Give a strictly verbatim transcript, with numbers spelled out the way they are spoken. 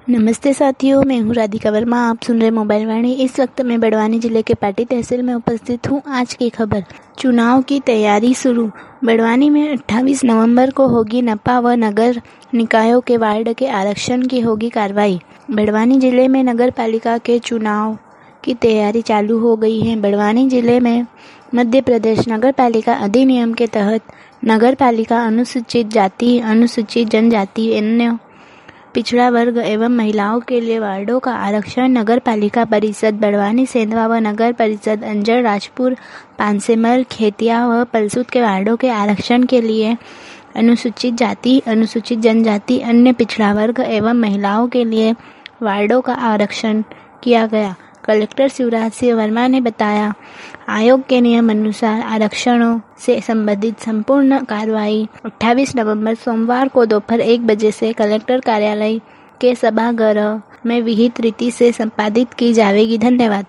नमस्ते साथियों, मैं हूँ राधिका वर्मा। आप सुन रहे मोबाइल वाणी। इस वक्त मैं बड़वानी जिले के पाटी तहसील में उपस्थित हूँ। आज की खबर, चुनाव की तैयारी शुरू। बड़वानी में अट्ठाईस नवंबर को होगी नपा व नगर निकायों के वार्ड के आरक्षण की होगी कार्रवाई। बड़वानी जिले में नगर पालिका के चुनाव की तैयारी चालू हो गई है। बड़वानी जिले में मध्य प्रदेश नगर पालिका अधिनियम के तहत नगर पालिका अनुसूचित जाति, अनुसूचित जनजाति, अन्य पिछड़ा वर्ग एवं महिलाओं के लिए वार्डों का आरक्षण नगर पालिका परिषद बड़वानी, सेंधवा व नगर परिषद अंजड़, राजपुर, पानसेमर, खेतिया व पलसूत के वार्डों के आरक्षण के लिए अनुसूचित जाति, अनुसूचित जनजाति, अन्य पिछड़ा वर्ग एवं महिलाओं के लिए वार्डों का आरक्षण किया गया। कलेक्टर शिवराज सिंह वर्मा ने बताया, आयोग के नियम अनुसार आरक्षणों से संबंधित संपूर्ण कार्रवाई अट्ठाईस नवंबर सोमवार को दोपहर एक बजे से कलेक्टर कार्यालय के सभागार में विहित रीति से संपादित की जाएगी। धन्यवाद।